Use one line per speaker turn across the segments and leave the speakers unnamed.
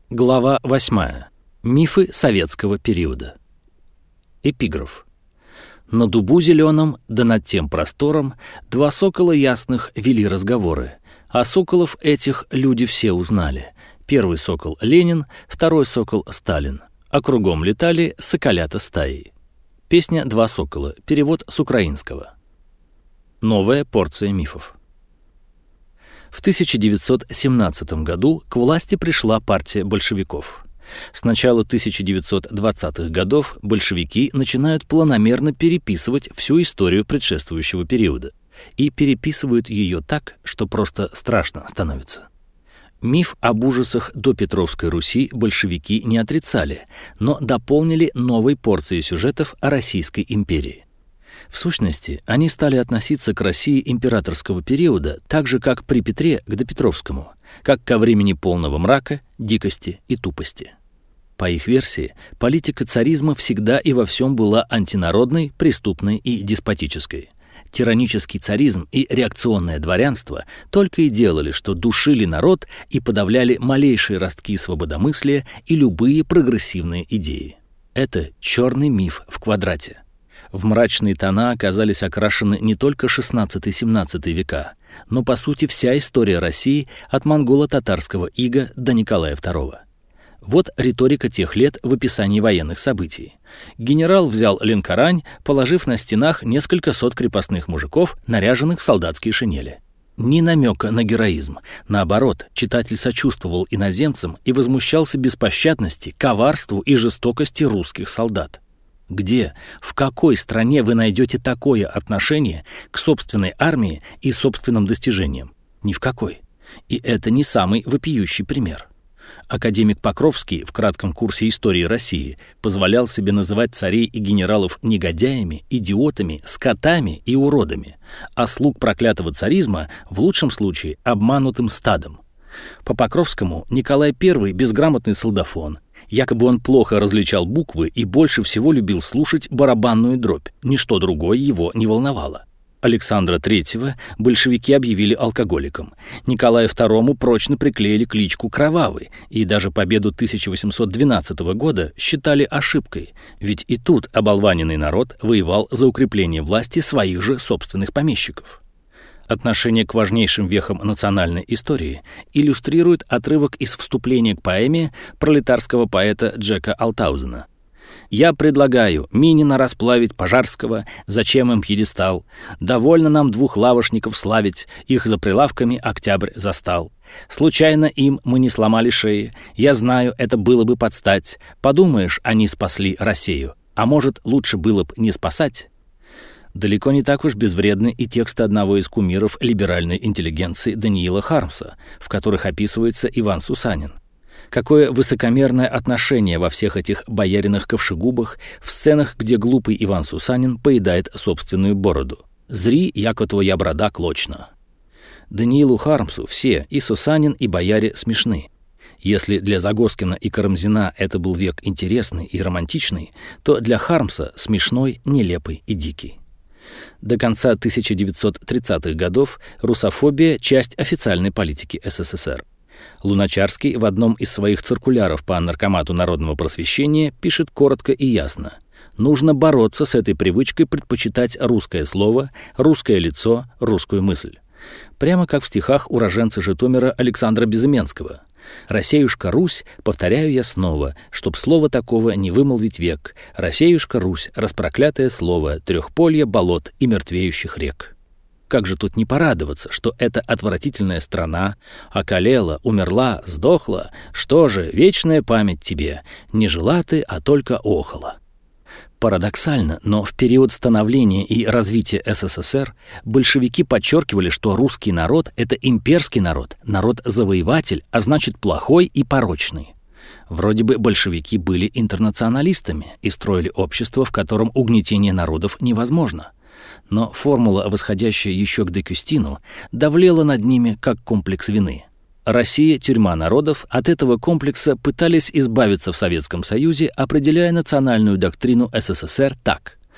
Глава 8. Мифы советского периода. Эпиграф. На дубу зеленом, да над тем простором, два сокола ясных вели разговоры. А соколов этих люди все узнали. Первый сокол Ленин, второй сокол Сталин. А кругом летали соколята стаи. Песня «Два сокола». Перевод с украинского. Новая порция мифов. В 1917 году к власти пришла партия большевиков. С начала 1920-х годов большевики начинают планомерно переписывать всю историю предшествующего периода. И переписывают ее так, что просто страшно становится. Миф об ужасах допетровской Руси большевики не отрицали, но дополнили новой порцией сюжетов о Российской империи. В сущности, они стали относиться к России императорского периода так же, как при Петре к допетровскому, как ко времени полного мрака, дикости и тупости. По их версии, политика царизма всегда и во всем была антинародной, преступной и деспотической. Тиранический царизм и реакционное дворянство только и делали, что душили народ и подавляли малейшие ростки свободомыслия и любые прогрессивные идеи. Это черный миф в квадрате. В мрачные тона оказались окрашены не только XVI-XVII века, но, по сути, вся история России от монголо-татарского ига до Николая II. Вот риторика тех лет в описании военных событий. Генерал взял Ленкорань, положив на стенах несколько сот крепостных мужиков, наряженных в солдатские шинели. Ни намека на героизм. Наоборот, читатель сочувствовал иноземцам и возмущался беспощадности, коварству и жестокости русских солдат. Где, в какой стране вы найдете такое отношение к собственной армии и собственным достижениям? Ни в какой. И это не самый вопиющий пример. Академик Покровский в кратком курсе истории России позволял себе называть царей и генералов негодяями, идиотами, скотами и уродами, а слуг проклятого царизма в лучшем случае обманутым стадом. По Покровскому Николай I безграмотный солдафон. Якобы он плохо различал буквы и больше всего любил слушать барабанную дробь. Ничто другое его не волновало. Александра III большевики объявили алкоголиком. Николаю II прочно приклеили кличку «Кровавый», и даже победу 1812 года считали ошибкой, ведь и тут оболваненный народ воевал за укрепление власти своих же собственных помещиков. Отношение к важнейшим вехам национальной истории иллюстрирует отрывок из вступления к поэме пролетарского поэта Джека Алтаузена. «Я предлагаю Минина расплавить, Пожарского, зачем им пьедестал? Довольно нам двух лавошников славить, их за прилавками Октябрь застал. Случайно им мы не сломали шеи, я знаю, это было бы подстать. Подумаешь, они спасли Россию, а может, лучше было бы не спасать?» Далеко не так уж безвредны и тексты одного из кумиров либеральной интеллигенции Даниила Хармса, в которых описывается Иван Сусанин. Какое высокомерное отношение во всех этих бояриных ковшегубах в сценах, где глупый Иван Сусанин поедает собственную бороду. «Зри, яко твоя борода клочна». Даниилу Хармсу все, и Сусанин, и бояре, смешны. Если для Загоскина и Карамзина это был век интересный и романтичный, то для Хармса смешной, нелепый и дикий. До конца 1930-х годов русофобия – часть официальной политики СССР. Луначарский в одном из своих циркуляров по наркомату народного просвещения пишет коротко и ясно: нужно бороться с этой привычкой предпочитать русское слово, русское лицо, русскую мысль. Прямо как в стихах уроженца Житомира Александра Безыменского. «Россеюшка Русь, повторяю я снова, чтоб слова такого не вымолвить век. Россеюшка Русь, распроклятое слово, трехполья, болот и мертвеющих рек». Как же тут не порадоваться, что эта отвратительная страна околела, умерла, сдохла? Что же, вечная память тебе, не жила ты, а только охала. Парадоксально, но в период становления и развития СССР большевики подчеркивали, что русский народ – это имперский народ, народ-завоеватель, а значит плохой и порочный. Вроде бы большевики были интернационалистами и строили общество, в котором угнетение народов невозможно. Но формула, восходящая еще к Декюстину, давлела над ними как комплекс вины. Россия – тюрьма народов, от этого комплекса пытались избавиться в Советском Союзе, определяя национальную доктрину СССР так: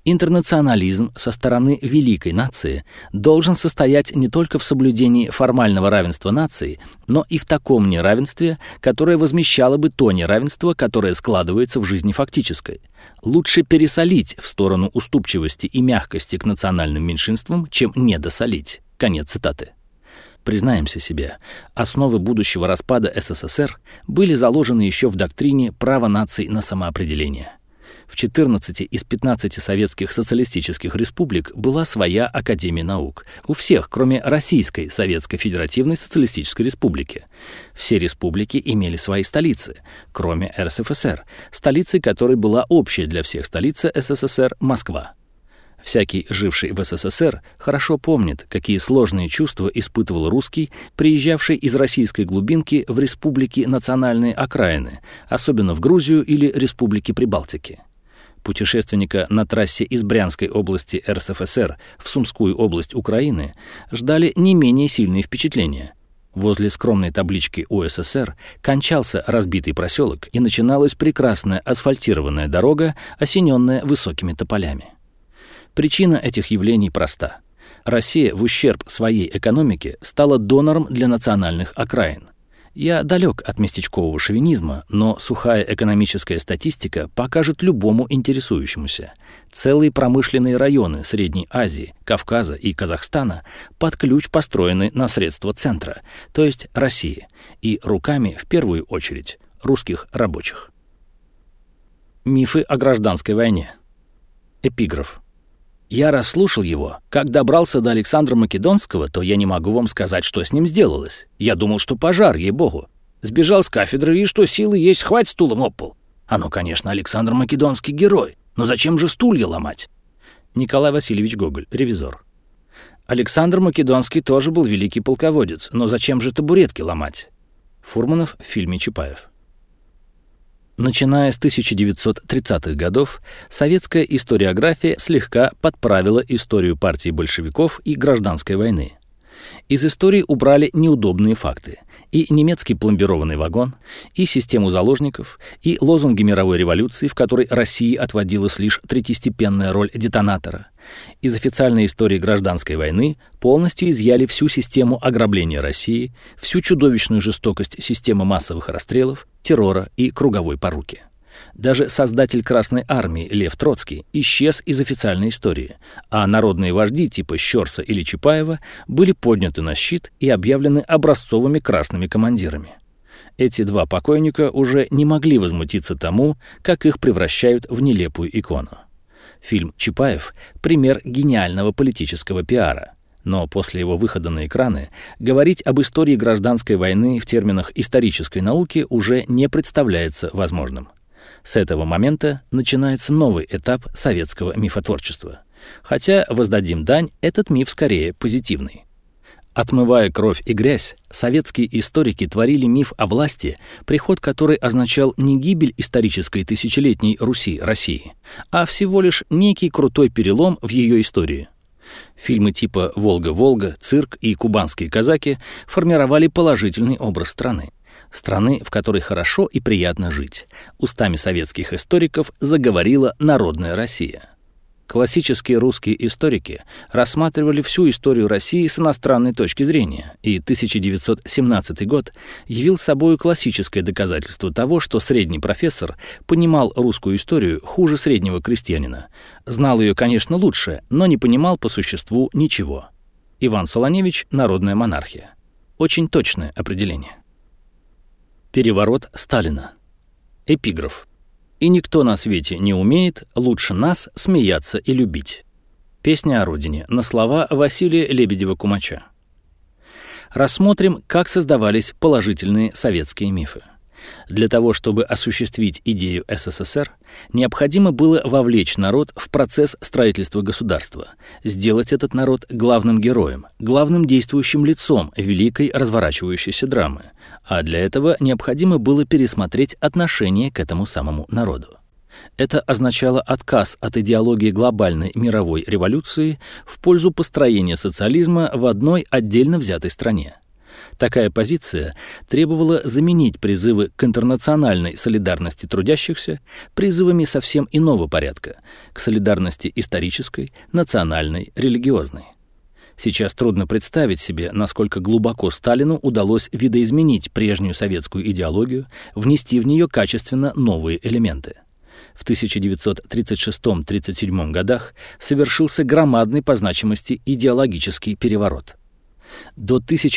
Интернационализм со стороны великой нации должен состоять не только в соблюдении формального равенства наций, но и в таком неравенстве, которое возмещало бы то неравенство, которое складывается в жизни фактической. Лучше пересолить в сторону уступчивости и мягкости к национальным меньшинствам, чем недосолить. Конец цитаты. Признаемся себе, основы будущего распада СССР были заложены еще в доктрине права наций на самоопределение. В 14 из 15 советских социалистических республик была своя Академия наук. У всех, кроме Российской Советской Федеративной Социалистической Республики. Все республики имели свои столицы, кроме РСФСР, столицей которой была общая для всех столица СССР – Москва. Всякий, живший в СССР, хорошо помнит, какие сложные чувства испытывал русский, приезжавший из российской глубинки в республики национальные окраины, особенно в Грузию или республики Прибалтики. Путешественника на трассе из Брянской области РСФСР в Сумскую область Украины ждали не менее сильные впечатления. Возле скромной таблички УССР кончался разбитый проселок и начиналась прекрасная асфальтированная дорога, осененная высокими тополями. Причина этих явлений проста. Россия в ущерб своей экономике стала донором для национальных окраин. Я далек от местечкового шовинизма, но сухая экономическая статистика покажет любому интересующемуся. Целые промышленные районы Средней Азии, Кавказа и Казахстана под ключ построены на средства центра, то есть России, и руками, в первую очередь, русских рабочих. Мифы о гражданской войне. Эпиграф. Я расслушал его. Как добрался до Александра Македонского, то я не могу вам сказать, что с ним сделалось. Я думал, что пожар, ей-богу. Сбежал с кафедры и что силы есть, хвать стулом об пол. Конечно, Александр Македонский герой, но зачем же стулья ломать? Николай Васильевич Гоголь, ревизор. Александр Македонский тоже был великий полководец, но зачем же табуретки ломать? Фурманов в фильме «Чапаев». Начиная с 1930-х годов, советская историография слегка подправила историю партии большевиков и гражданской войны. Из истории убрали неудобные факты: и немецкий пломбированный вагон, и систему заложников, и лозунги мировой революции, в которой России отводилась лишь третьестепенная роль детонатора. Из официальной истории гражданской войны полностью изъяли всю систему ограбления России, всю чудовищную жестокость системы массовых расстрелов, террора и круговой поруки. Даже создатель Красной армии Лев Троцкий исчез из официальной истории, а народные вожди типа Щорса или Чапаева были подняты на щит и объявлены образцовыми красными командирами. Эти два покойника уже не могли возмутиться тому, как их превращают в нелепую икону. Фильм «Чапаев» — пример гениального политического пиара. Но после его выхода на экраны говорить об истории гражданской войны в терминах исторической науки уже не представляется возможным. С этого момента начинается новый этап советского мифотворчества. Хотя, воздадим дань, этот миф скорее позитивный. Отмывая кровь и грязь, советские историки творили миф о власти, приход которой означал не гибель исторической тысячелетней Руси, России, а всего лишь некий крутой перелом в ее истории. Фильмы типа «Волга-Волга», «Цирк» и «Кубанские казаки» формировали положительный образ страны. Страны, в которой хорошо и приятно жить. Устами советских историков заговорила народная Россия. Классические русские историки рассматривали всю историю России с иностранной точки зрения, и 1917 год явил собой классическое доказательство того, что средний профессор понимал русскую историю хуже среднего крестьянина. Знал ее, конечно, лучше, но не понимал по существу ничего. Иван Солоневич «Народная монархия». Очень точное определение. Переворот Сталина. Эпиграф. «И никто на свете не умеет лучше нас смеяться и любить». Песня о родине на слова Василия Лебедева-Кумача. Рассмотрим, как создавались положительные советские мифы. Для того, чтобы осуществить идею СССР, необходимо было вовлечь народ в процесс строительства государства, сделать этот народ главным героем, главным действующим лицом великой разворачивающейся драмы, а для этого необходимо было пересмотреть отношение к этому самому народу. Это означало отказ от идеологии глобальной мировой революции в пользу построения социализма в одной отдельно взятой стране. Такая позиция требовала заменить призывы к интернациональной солидарности трудящихся призывами совсем иного порядка – к солидарности исторической, национальной, религиозной. Сейчас трудно представить себе, насколько глубоко Сталину удалось видоизменить прежнюю советскую идеологию, внести в нее качественно новые элементы. В 1936-37 годах совершился громадный по значимости идеологический переворот. До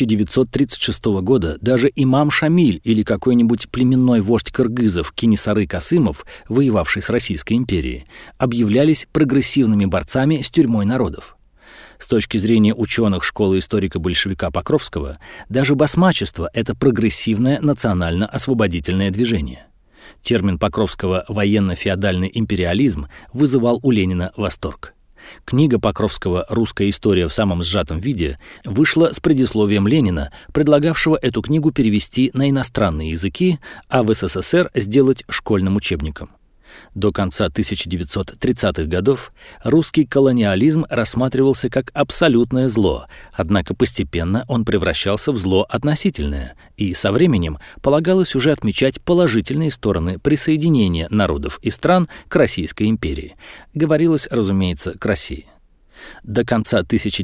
1936 года даже имам Шамиль или какой-нибудь племенной вождь кыргызов Кенесары Касымов, воевавший с Российской империей, объявлялись прогрессивными борцами с тюрьмой народов. С точки зрения ученых школы историка-большевика Покровского, даже басмачество — это прогрессивное национально-освободительное движение. Термин Покровского «военно-феодальный империализм» вызывал у Ленина восторг. Книга Покровского «Русская история в самом сжатом виде» вышла с предисловием Ленина, предлагавшего эту книгу перевести на иностранные языки, а в СССР сделать школьным учебником. До конца 1930-х годов русский колониализм рассматривался как абсолютное зло, однако постепенно он превращался в зло относительное, и со временем полагалось уже отмечать положительные стороны присоединения народов и стран к Российской империи. Говорилось, разумеется, к России. До конца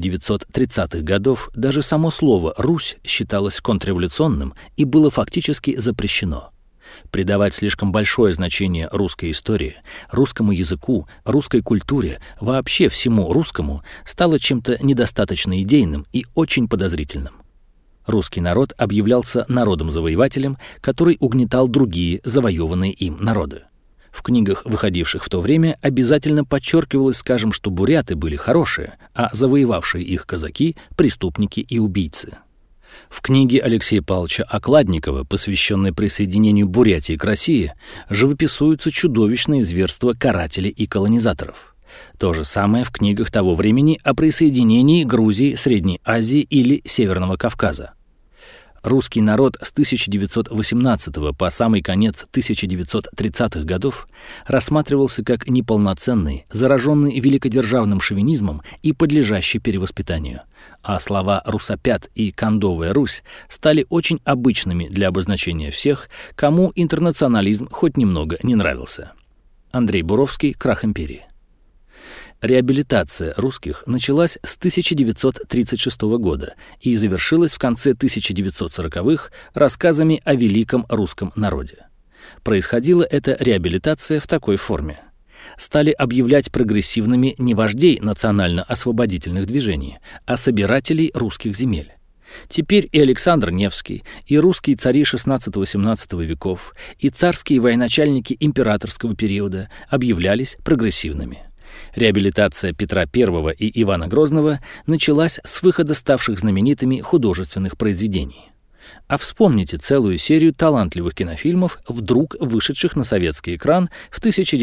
1930-х годов даже само слово «Русь» считалось контрреволюционным и было фактически запрещено. Придавать слишком большое значение русской истории, русскому языку, русской культуре, вообще всему русскому стало чем-то недостаточно идейным и очень подозрительным. Русский народ объявлялся народом-завоевателем, который угнетал другие завоеванные им народы. В книгах, выходивших в то время, обязательно подчеркивалось, скажем, что буряты были хорошие, а завоевавшие их казаки – преступники и убийцы. В книге Алексея Павловича Окладникова, посвященной присоединению Бурятии к России, живописуются чудовищные зверства карателей и колонизаторов. То же самое в книгах того времени о присоединении Грузии, Средней Азии или Северного Кавказа. Русский народ с 1918 по самый конец 1930-х годов рассматривался как неполноценный, зараженный великодержавным шовинизмом и подлежащий перевоспитанию, а слова «русопят» и «кондовая Русь» стали очень обычными для обозначения всех, кому интернационализм хоть немного не нравился. Андрей Буровский «Крах империи». Реабилитация русских началась с 1936 года и завершилась в конце 1940-х рассказами о великом русском народе. Происходила эта реабилитация в такой форме. Стали объявлять прогрессивными не вождей национально-освободительных движений, а собирателей русских земель. Теперь и Александр Невский, и русские цари XVI-XVII веков, и царские военачальники императорского периода объявлялись прогрессивными. Реабилитация Петра I и Ивана Грозного началась с выхода ставших знаменитыми художественных произведений. А вспомните целую серию талантливых кинофильмов, вдруг вышедших на советский экран в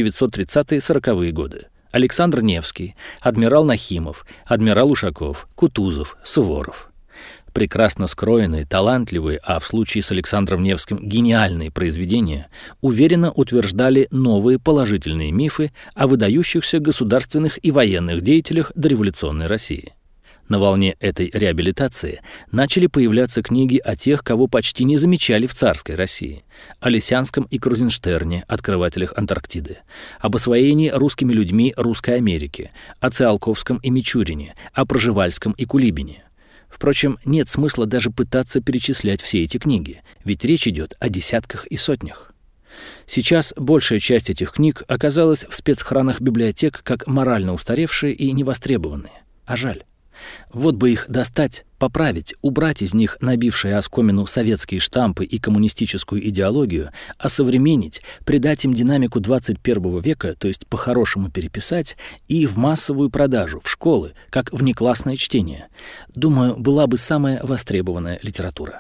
1930-40-е годы. Александр Невский, адмирал Нахимов, адмирал Ушаков, Кутузов, Суворов. Прекрасно скроенные, талантливые, а в случае с Александром Невским гениальные произведения уверенно утверждали новые положительные мифы о выдающихся государственных и военных деятелях дореволюционной России. На волне этой реабилитации начали появляться книги о тех, кого почти не замечали в царской России: о Лисянском и Крузенштерне, открывателях Антарктиды, об освоении русскими людьми Русской Америки, о Циолковском и Мичурине, о Пржевальском и Кулибине. Впрочем, нет смысла даже пытаться перечислять все эти книги, ведь речь идет о десятках и сотнях. Сейчас большая часть этих книг оказалась в спецхранах библиотек как морально устаревшие и невостребованные. А жаль. Вот бы их достать, поправить, убрать из них набившие оскомину советские штампы и коммунистическую идеологию, осовременить, придать им динамику 21 века, то есть по-хорошему переписать, и в массовую продажу, в школы, как внеклассное чтение. Думаю, была бы самая востребованная литература.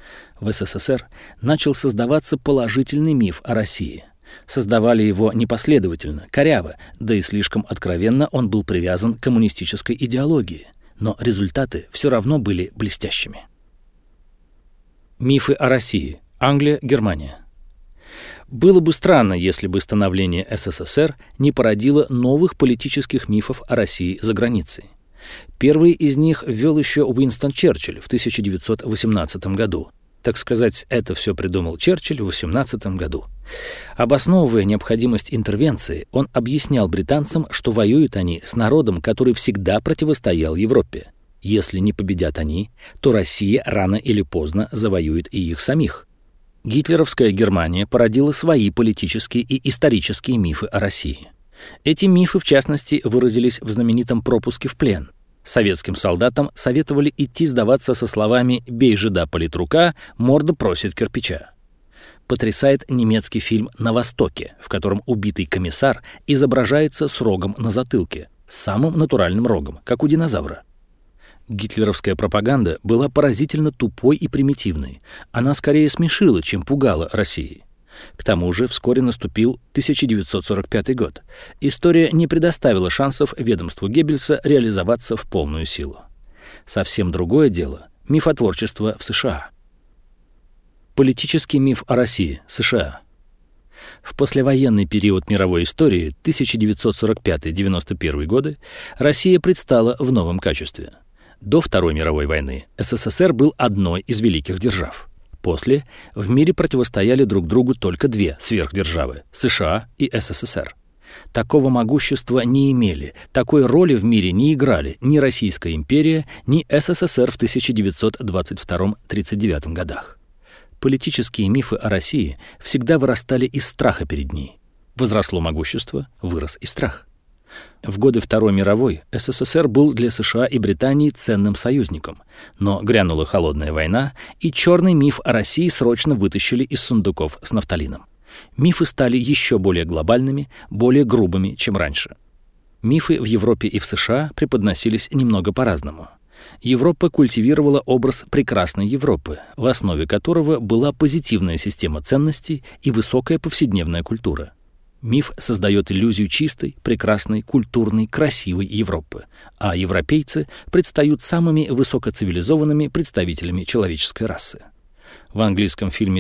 В СССР начал создаваться положительный миф о России. Создавали его непоследовательно, коряво, да и слишком откровенно он был привязан к коммунистической идеологии. Но результаты все равно были блестящими. Мифы о России. Англия, Германия. Было бы странно, если бы становление СССР не породило новых политических мифов о России за границей. Первый из них ввел еще Уинстон Черчилль в 1918 году. Так сказать, это все придумал Черчилль в 1918 году. Обосновывая необходимость интервенции, он объяснял британцам, что воюют они с народом, который всегда противостоял Европе. Если не победят они, то Россия рано или поздно завоюет и их самих. Гитлеровская Германия породила свои политические и исторические мифы о России. Эти мифы, в частности, выразились в знаменитом пропуске в плен. Советским солдатам советовали идти сдаваться со словами «бей жида политрука, морда просит кирпича». Потрясает немецкий фильм «На Востоке», в котором убитый комиссар изображается с рогом на затылке, с самым натуральным рогом, как у динозавра. Гитлеровская пропаганда была поразительно тупой и примитивной. Она скорее смешила, чем пугала Россией. К тому же вскоре наступил 1945 год. История не предоставила шансов ведомству Геббельса реализоваться в полную силу. Совсем другое дело – мифотворчество в США. Политический миф о России, США. В послевоенный период мировой истории 1945-1991 годы Россия предстала в новом качестве. До Второй мировой войны СССР был одной из великих держав. После в мире противостояли друг другу только две сверхдержавы – США и СССР. Такого могущества не имели, такой роли в мире не играли ни Российская империя, ни СССР в 1922-1939 годах. Политические мифы о России всегда вырастали из страха перед ней. Возросло могущество, вырос и страх. В годы Второй мировой СССР был для США и Британии ценным союзником, но грянула холодная война, и черный миф о России срочно вытащили из сундуков с нафталином. Мифы стали еще более глобальными, более грубыми, чем раньше. Мифы в Европе и в США преподносились немного по-разному. Европа культивировала образ прекрасной Европы, в основе которого была позитивная система ценностей и высокая повседневная культура. Миф создает иллюзию чистой, прекрасной, культурной, красивой Европы, а европейцы предстают самыми высокоцивилизованными представителями человеческой расы. В английском фильме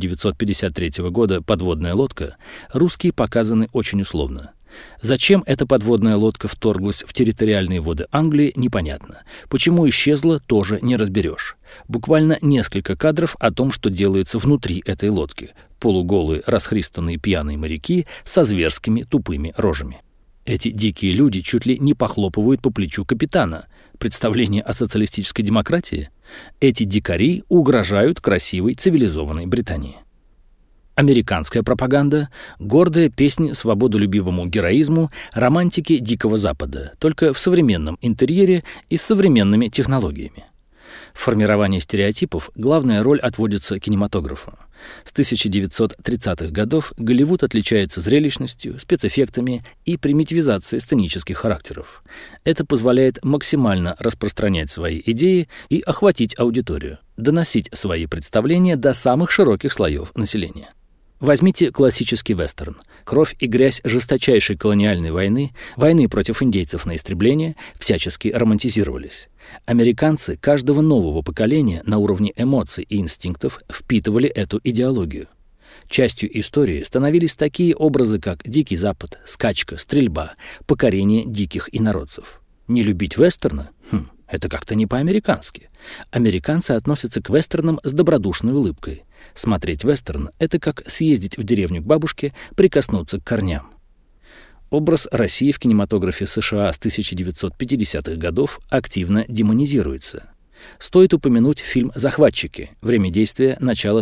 1953 года «Подводная лодка» русские показаны очень условно. Зачем эта подводная лодка вторглась в территориальные воды Англии, непонятно. Почему исчезла, тоже не разберешь. Буквально несколько кадров о том, что делается внутри этой лодки. Полуголые, расхристанные пьяные моряки со зверскими тупыми рожами. Эти дикие люди чуть ли не похлопывают по плечу капитана. Представление о социалистической демократии? Эти дикари угрожают красивой, цивилизованной Британии. Американская пропаганда – гордая песня свободолюбивому героизму романтики Дикого Запада, только в современном интерьере и с современными технологиями. В формировании стереотипов главная роль отводится кинематографу. С 1930-х годов Голливуд отличается зрелищностью, спецэффектами и примитивизацией сценических характеров. Это позволяет максимально распространять свои идеи и охватить аудиторию, доносить свои представления до самых широких слоев населения. Возьмите классический вестерн. Кровь и грязь жесточайшей колониальной войны, войны против индейцев на истребление, всячески романтизировались. Американцы каждого нового поколения на уровне эмоций и инстинктов впитывали эту идеологию. Частью истории становились такие образы, как Дикий Запад, скачка, стрельба, покорение диких инородцев. Не любить вестерна? Это как-то не по-американски. Американцы относятся к вестернам с добродушной улыбкой. Смотреть вестерн — это как съездить в деревню к бабушке, прикоснуться к корням. Образ России в кинематографе США с 1950-х годов активно демонизируется. Стоит упомянуть фильм «Захватчики», время действия начала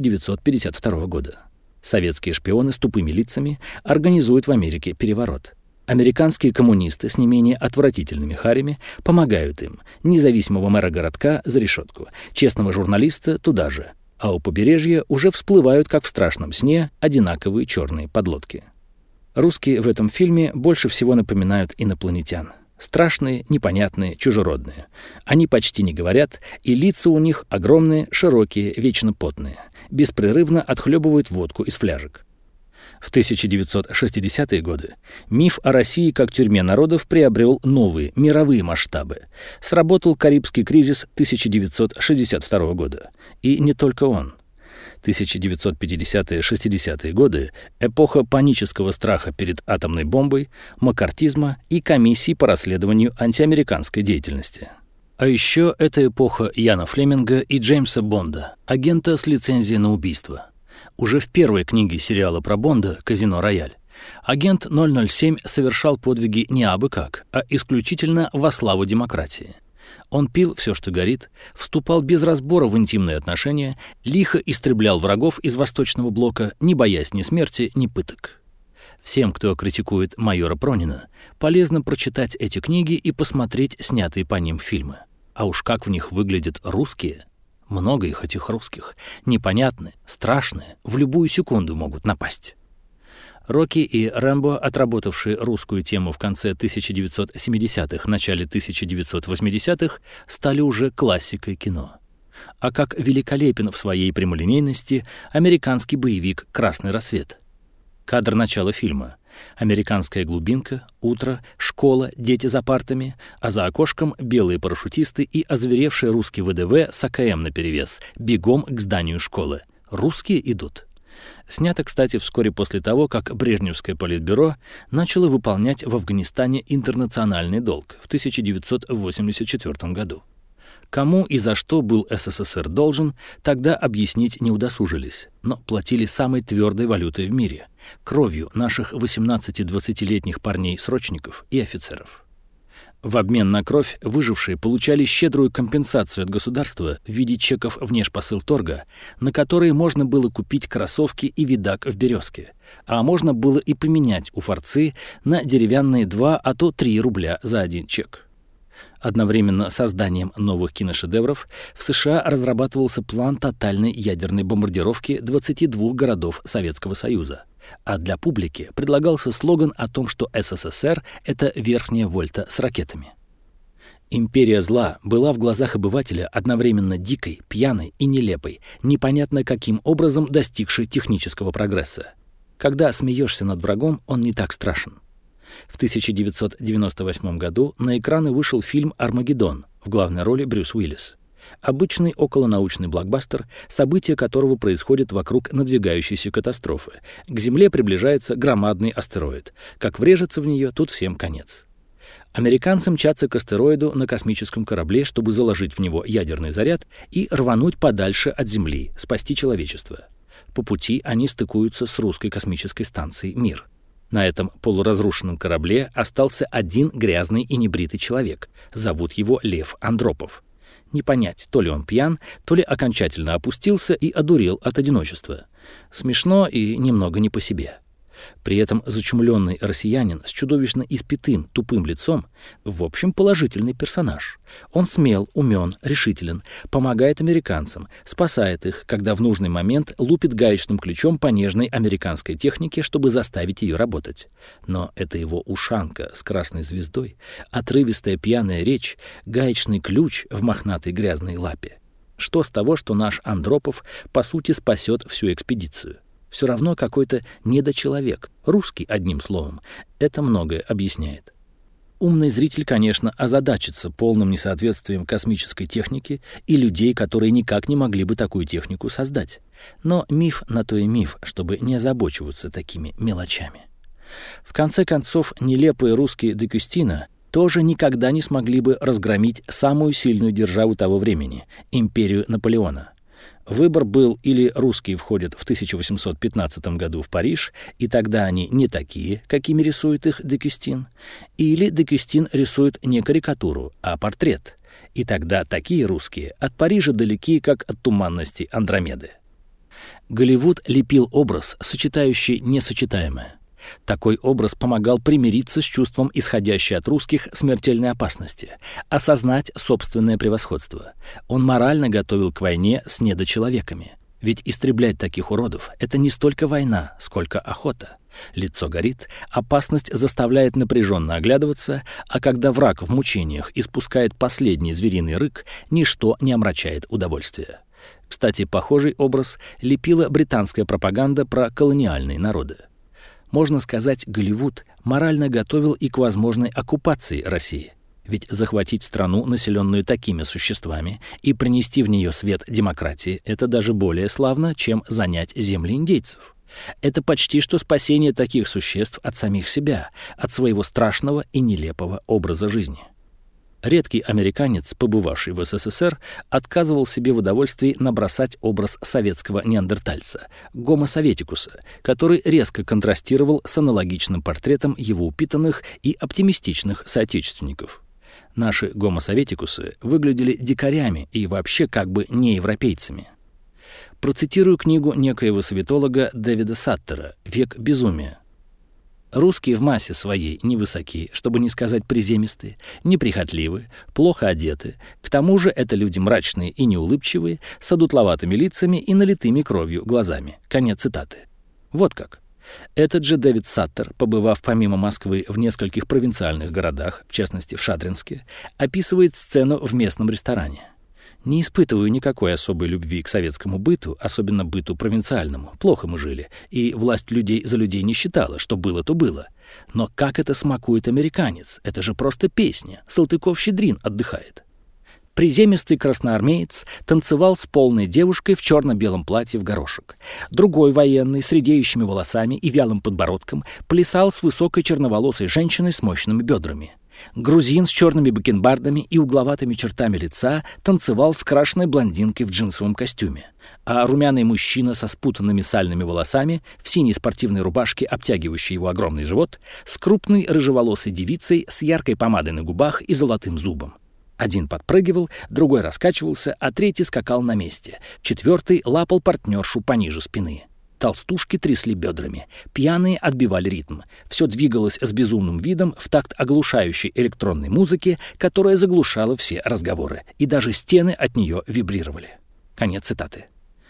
1952 года. Советские шпионы с тупыми лицами организуют в Америке переворот. Американские коммунисты с не менее отвратительными харями помогают им, независимого мэра городка за решетку, честного журналиста туда же, а у побережья уже всплывают, как в страшном сне, одинаковые черные подлодки. Русские в этом фильме больше всего напоминают инопланетян. Страшные, непонятные, чужеродные. Они почти не говорят, и лица у них огромные, широкие, вечно потные. Беспрерывно отхлебывают водку из фляжек. В 1960-е годы миф о России как тюрьме народов приобрел новые, мировые масштабы. Сработал Карибский кризис 1962 года. И не только он. 1950-60-е годы – эпоха панического страха перед атомной бомбой, маккартизма и комиссий по расследованию антиамериканской деятельности. А еще это эпоха Яна Флеминга и Джеймса Бонда, агента с лицензией на убийство. Уже в первой книге сериала про Бонда «Казино Рояль» агент 007 совершал подвиги не абы как, а исключительно во славу демократии. Он пил все, что горит, вступал без разбора в интимные отношения, лихо истреблял врагов из Восточного блока, не боясь ни смерти, ни пыток. Всем, кто критикует майора Пронина, полезно прочитать эти книги и посмотреть снятые по ним фильмы. А уж как в них выглядят русские. Много их, этих русских. Непонятные, страшные, в любую секунду могут напасть. Рокки и Рэмбо, отработавшие русскую тему в конце 1970-х, начале 1980-х, стали уже классикой кино. А как великолепен в своей прямолинейности американский боевик «Красный рассвет». Кадр начала фильма. Американская глубинка, утро, школа, дети за партами, а за окошком белые парашютисты и озверевший русский ВДВ с АКМ наперевес, бегом к зданию школы. Русские идут. Снято, кстати, вскоре после того, как Брежневское политбюро начало выполнять в Афганистане интернациональный долг в 1984 году. Кому и за что был СССР должен, тогда объяснить не удосужились, но платили самой твердой валютой в мире – кровью наших 18-20-летних парней-срочников и офицеров. В обмен на кровь выжившие получали щедрую компенсацию от государства в виде чеков внешпосылторга, на которые можно было купить кроссовки и видак в «Березке», а можно было и поменять у форцы на деревянные 2, а то 3 рубля за один чек. Одновременно с созданием новых киношедевров в США разрабатывался план тотальной ядерной бомбардировки 22 городов Советского Союза. А для публики предлагался слоган о том, что СССР — это верхняя вольта с ракетами. Империя зла была в глазах обывателя одновременно дикой, пьяной и нелепой, непонятно каким образом достигшей технического прогресса. Когда смеешься над врагом, он не так страшен. В 1998 году на экраны вышел фильм «Армагеддон», в главной роли Брюс Уиллис. Обычный околонаучный блокбастер, события которого происходят вокруг надвигающейся катастрофы. К Земле приближается громадный астероид. Как врежется в нее, тут всем конец. Американцы мчатся к астероиду на космическом корабле, чтобы заложить в него ядерный заряд и рвануть подальше от Земли, спасти человечество. По пути они стыкуются с русской космической станцией «Мир». На этом полуразрушенном корабле остался один грязный и небритый человек. Зовут его Лев Андропов. Не понять, то ли он пьян, то ли окончательно опустился и одурел от одиночества. Смешно и немного не по себе. При этом зачумленный россиянин с чудовищно испитым, тупым лицом, в общем, положительный персонаж. Он смел, умен, решителен, помогает американцам, спасает их, когда в нужный момент лупит гаечным ключом по нежной американской технике, чтобы заставить ее работать. Но это его ушанка с красной звездой, отрывистая пьяная речь, гаечный ключ в мохнатой грязной лапе. Что с того, что наш Андропов, по сути, спасет всю экспедицию? Все равно какой-то недочеловек, русский, одним словом. Это многое объясняет. Умный зритель, конечно, озадачится полным несоответствием космической техники и людей, которые никак не могли бы такую технику создать. Но миф на то и миф, чтобы не озабочиваться такими мелочами. В конце концов, нелепые русские де Кюстина тоже никогда не смогли бы разгромить самую сильную державу того времени – империю Наполеона. Выбор был: или русские входят в 1815 году в Париж, и тогда они не такие, какими рисует их де Кюстин, или де Кюстин рисует не карикатуру, а портрет, и тогда такие русские от Парижа далеки, как от туманности Андромеды. Голливуд лепил образ, сочетающий несочетаемое. Такой образ помогал примириться с чувством исходящей от русских смертельной опасности, осознать собственное превосходство. Он морально готовил к войне с недочеловеками. Ведь истреблять таких уродов — это не столько война, сколько охота. Лицо горит, опасность заставляет напряженно оглядываться, а когда враг в мучениях испускает последний звериный рык, ничто не омрачает удовольствие. Кстати, похожий образ лепила британская пропаганда про колониальные народы. Можно сказать, Голливуд морально готовил и к возможной оккупации России. Ведь захватить страну, населенную такими существами, и принести в нее свет демократии — это даже более славно, чем занять земли индейцев. Это почти что спасение таких существ от самих себя, от своего страшного и нелепого образа жизни. Редкий американец, побывавший в СССР, отказывал себе в удовольствии набросать образ советского неандертальца, гомо советикуса, который резко контрастировал с аналогичным портретом его упитанных и оптимистичных соотечественников. Наши гомо советикусы выглядели дикарями и вообще как бы не европейцами. Процитирую книгу некоего советолога Дэвида Саттера «Век безумия». Русские в массе своей невысоки, чтобы не сказать приземистые, неприхотливы, плохо одеты, к тому же это люди мрачные и неулыбчивые, с одутловатыми лицами и налитыми кровью глазами. Конец цитаты. Вот как. Этот же Дэвид Саттер, побывав помимо Москвы в нескольких провинциальных городах, в частности в Шадринске, описывает сцену в местном ресторане. Не испытываю никакой особой любви к советскому быту, особенно быту провинциальному. Плохо мы жили, и власть людей за людей не считала, что было, то было. Но как это смакует американец? Это же просто песня. Салтыков-Щедрин отдыхает. Приземистый красноармеец танцевал с полной девушкой в черно-белом платье в горошек. Другой военный с редеющими волосами и вялым подбородком плясал с высокой черноволосой женщиной с мощными бедрами. Грузин с черными бакенбардами и угловатыми чертами лица танцевал с крашеной блондинкой в джинсовом костюме, а румяный мужчина со спутанными сальными волосами в синей спортивной рубашке, обтягивающей его огромный живот, с крупной рыжеволосой девицей с яркой помадой на губах и золотым зубом. Один подпрыгивал, другой раскачивался, а третий скакал на месте, четвертый лапал партнершу пониже спины. Толстушки трясли бедрами, пьяные отбивали ритм. Все двигалось с безумным видом в такт оглушающей электронной музыки, которая заглушала все разговоры, и даже стены от нее вибрировали. Конец цитаты.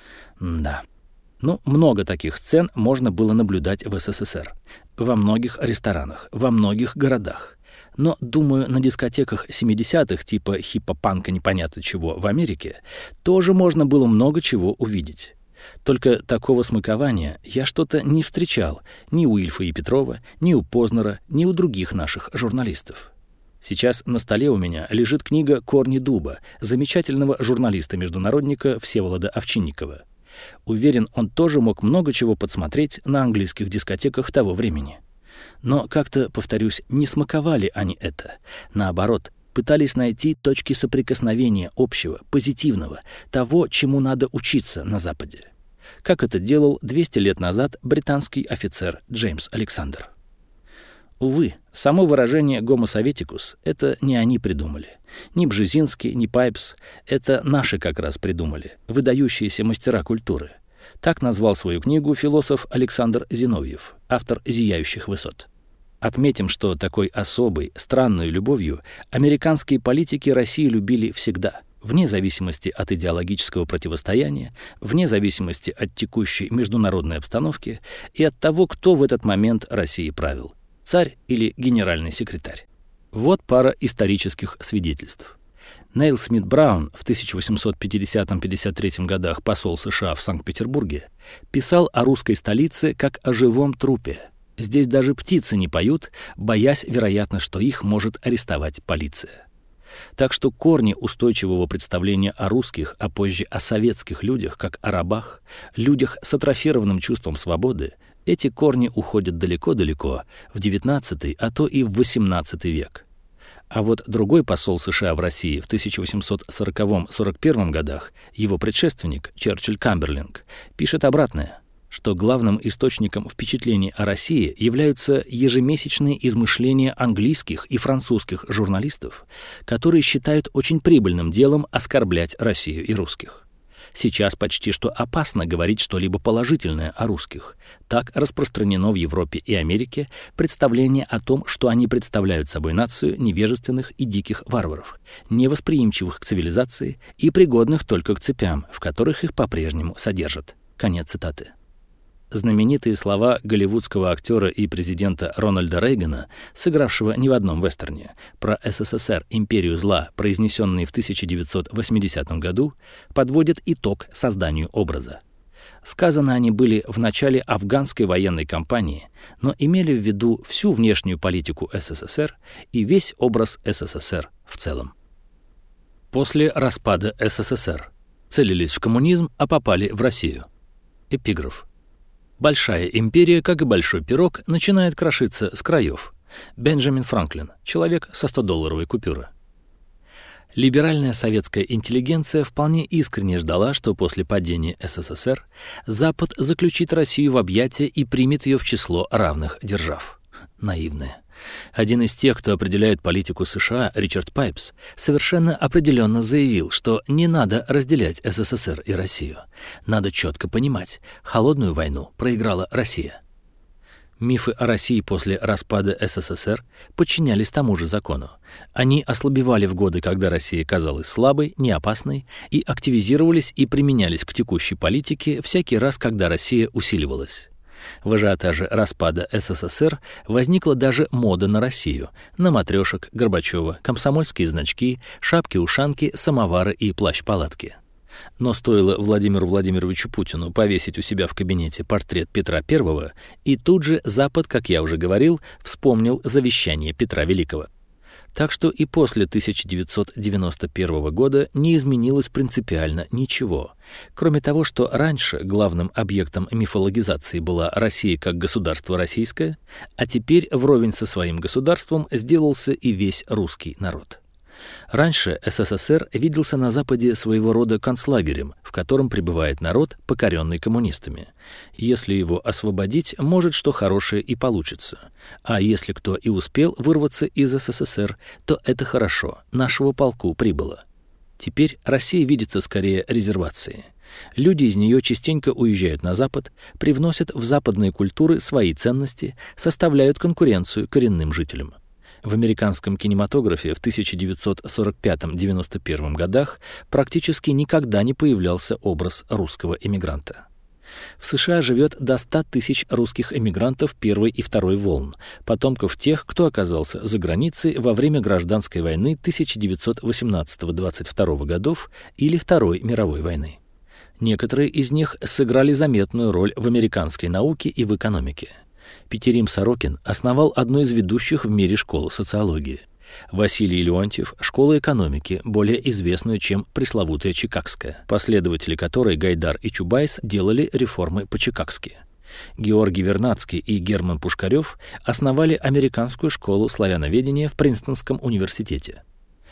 Да. Много таких сцен можно было наблюдать в СССР. Во многих ресторанах, во многих городах. Но, думаю, на дискотеках 70-х типа хиппо-панка непонятно чего в Америке тоже можно было много чего увидеть. Только такого смакования я что-то не встречал ни у Ильфа и Петрова, ни у Познера, ни у других наших журналистов. Сейчас на столе у меня лежит книга «Корни дуба» замечательного журналиста-международника Всеволода Овчинникова. Уверен, он тоже мог много чего подсмотреть на английских дискотеках того времени. Но как-то, повторюсь, не смаковали они это. Наоборот, пытались найти точки соприкосновения общего, позитивного, того, чему надо учиться на Западе. Как это делал 200 лет назад британский офицер Джеймс Александр. Увы, само выражение «гомо советикус» — это не они придумали. Ни Бжезинский, ни Пайпс — это наши как раз придумали, выдающиеся мастера культуры. Так назвал свою книгу философ Александр Зиновьев, автор «Зияющих высот». Отметим, что такой особой, странной любовью американские политики Россию любили всегда, вне зависимости от идеологического противостояния, вне зависимости от текущей международной обстановки и от того, кто в этот момент Россией правил – царь или генеральный секретарь. Вот пара исторических свидетельств. Нейл Смит Браун, в 1850-53 годах посол США в Санкт-Петербурге, писал о русской столице как о живом трупе. Здесь даже птицы не поют, боясь, вероятно, что их может арестовать полиция. Так что корни устойчивого представления о русских, а позже о советских людях, как о рабах, людях с атрофированным чувством свободы, эти корни уходят далеко-далеко, в XIX, а то и в XVIII век. А вот другой посол США в России в 1840-41 годах, его предшественник Черчилль Камберлинг, пишет обратное, что главным источником впечатлений о России являются ежемесячные измышления английских и французских журналистов, которые считают очень прибыльным делом оскорблять Россию и русских. Сейчас почти что опасно говорить что-либо положительное о русских. Так распространено в Европе и Америке представление о том, что они представляют собой нацию невежественных и диких варваров, невосприимчивых к цивилизации и пригодных только к цепям, в которых их по-прежнему содержат. Конец цитаты. Знаменитые слова голливудского актера и президента Рональда Рейгана, сыгравшего не в одном вестерне, про СССР «Империю зла», произнесенные в 1980 году, подводят итог созданию образа. Сказаны они были в начале афганской военной кампании, но имели в виду всю внешнюю политику СССР и весь образ СССР в целом. После распада СССР целились в коммунизм, а попали в Россию. Эпиграф. Большая империя, как и большой пирог, начинает крошиться с краев. Бенджамин Франклин, человек со 100-долларовой купюры. Либеральная советская интеллигенция вполне искренне ждала, что после падения СССР Запад заключит Россию в объятия и примет ее в число равных держав. Наивные. Один из тех, кто определяет политику США, Ричард Пайпс, совершенно определенно заявил, что не надо разделять СССР и Россию. Надо четко понимать, холодную войну проиграла Россия. Мифы о России после распада СССР подчинялись тому же закону. Они ослабевали в годы, когда Россия казалась слабой, неопасной, и активизировались и применялись к текущей политике всякий раз, когда Россия усиливалась. В ажиотаже распада СССР возникла даже мода на Россию, на матрешек, Горбачева, комсомольские значки, шапки-ушанки, самовары и плащ-палатки. Но стоило Владимиру Владимировичу Путину повесить у себя в кабинете портрет Петра I, и тут же Запад, как я уже говорил, вспомнил завещание Петра Великого. Так что и после 1991 года не изменилось принципиально ничего, кроме того, что раньше главным объектом мифологизации была Россия как государство российское, а теперь вровень со своим государством сделался и весь русский народ. Раньше СССР виделся на Западе своего рода концлагерем, в котором пребывает народ, покоренный коммунистами. Если его освободить, может, что хорошее и получится. А если кто и успел вырваться из СССР, то это хорошо, нашего полку прибыло. Теперь Россия видится скорее резервацией. Люди из нее частенько уезжают на Запад, привносят в западные культуры свои ценности, составляют конкуренцию коренным жителям. В американском кинематографе в 1945-91 годах практически никогда не появлялся образ русского эмигранта. В США живет до 100 тысяч русских эмигрантов первой и второй волн, потомков тех, кто оказался за границей во время гражданской войны 1918-22 годов или Второй мировой войны. Некоторые из них сыграли заметную роль в американской науке и в экономике. Петерим Сорокин основал одну из ведущих в мире школ социологии. Василий Леонтьев — школу экономики, более известную, чем пресловутая Чикагская, последователи которой Гайдар и Чубайс делали реформы по-чикагски. Георгий Вернадский и Герман Пушкарев основали американскую школу славяноведения в Принстонском университете.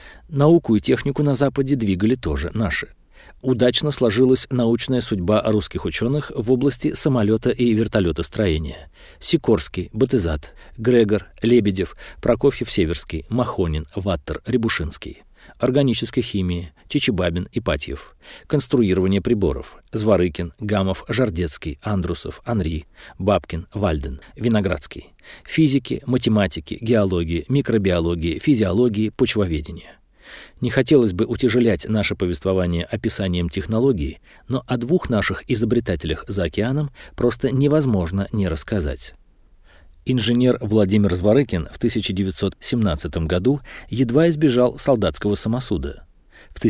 Науку и технику на Западе двигали тоже наши. Удачно сложилась научная судьба русских ученых в области самолета и вертолетостроения. Сикорский, Батызат, Грегор, Лебедев, Прокофьев-Северский, Махонин, Ваттер, Рябушинский. Органической химии, Чичибабин, Ипатьев. Конструирование приборов, Зворыкин, Гамов, Жардецкий, Андрусов, Анри, Бабкин, Вальден, Виноградский. Физики, математики, геологии, микробиологии, физиологии, почвоведения. Не хотелось бы утяжелять наше повествование описанием технологий, но о двух наших изобретателях за океаном просто невозможно не рассказать. Инженер Владимир Зворыкин в 1917 году едва избежал солдатского самосуда. В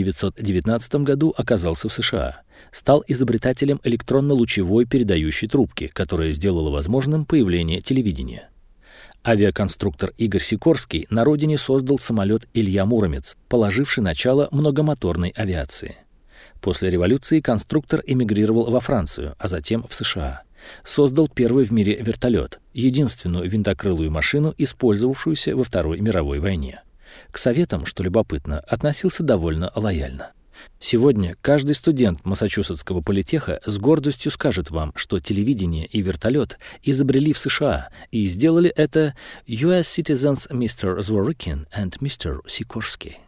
1919 году оказался в США, стал изобретателем электронно-лучевой передающей трубки, которая сделала возможным появление телевидения. Авиаконструктор Игорь Сикорский на родине создал самолет Илья Муромец, положивший начало многомоторной авиации. После революции конструктор эмигрировал во Францию, а затем в США. Создал первый в мире вертолет, единственную винтокрылую машину, использовавшуюся во Второй мировой войне. К советам, что любопытно, относился довольно лояльно. Сегодня каждый студент Массачусетского политеха с гордостью скажет вам, что телевидение и вертолет изобрели в США, и сделали это US citizens Mr. Zworykin and Mr. Sikorsky.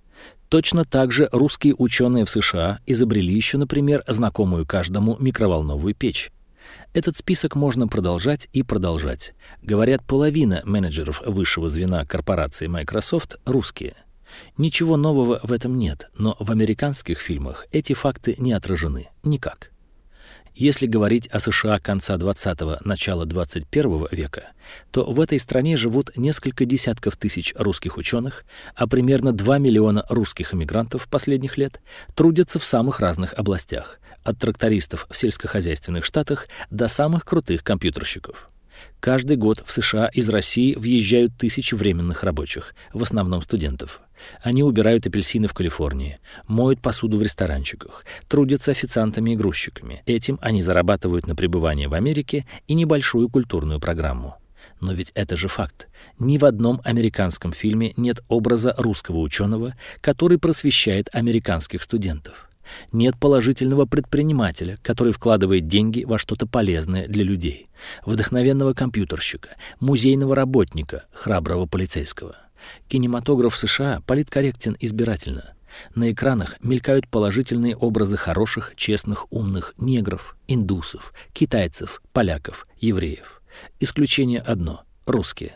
Точно так же русские ученые в США изобрели еще, например, знакомую каждому микроволновую печь. Этот список можно продолжать и продолжать. Говорят, половина менеджеров высшего звена корпорации Microsoft русские. Ничего нового в этом нет, но в американских фильмах эти факты не отражены никак. Если говорить о США конца 20-го, начала 21 века, то в этой стране живут несколько десятков тысяч русских ученых, а примерно 2 миллиона русских эмигрантов последних лет трудятся в самых разных областях, от трактористов в сельскохозяйственных штатах до самых крутых компьютерщиков. Каждый год в США из России въезжают тысячи временных рабочих, в основном студентов. Они убирают апельсины в Калифорнии, моют посуду в ресторанчиках, трудятся официантами и грузчиками. Этим они зарабатывают на пребывание в Америке и небольшую культурную программу. Но ведь это же факт. Ни в одном американском фильме нет образа русского ученого, который просвещает американских студентов. Нет положительного предпринимателя, который вкладывает деньги во что-то полезное для людей. Вдохновенного компьютерщика, музейного работника, храброго полицейского. Кинематограф США политкорректен избирательно. На экранах мелькают положительные образы хороших, честных, умных негров, индусов, китайцев, поляков, евреев. Исключение одно — русские.